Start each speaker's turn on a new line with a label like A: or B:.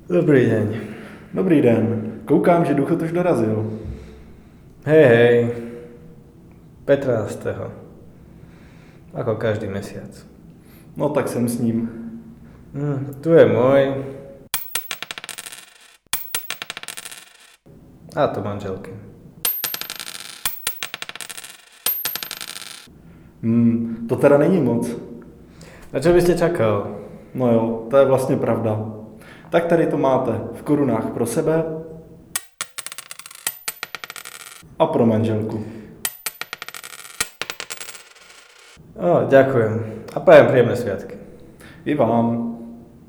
A: Dobrý deň.
B: Dobrý den. Koukám, že důchod už dorazil.
A: Hej. 15. Ako každý mesiac.
B: No tak jsem s ním.
A: Tu je môj. A tu manželky.
B: To teda není moc.
A: A čo by ste čakal?
B: No jo, to je vlastně pravda. Tak tady to máte v korunách pro sebe a pro manželku.
A: Ďakujem. A prajem príjemné sviatky.
B: I vám.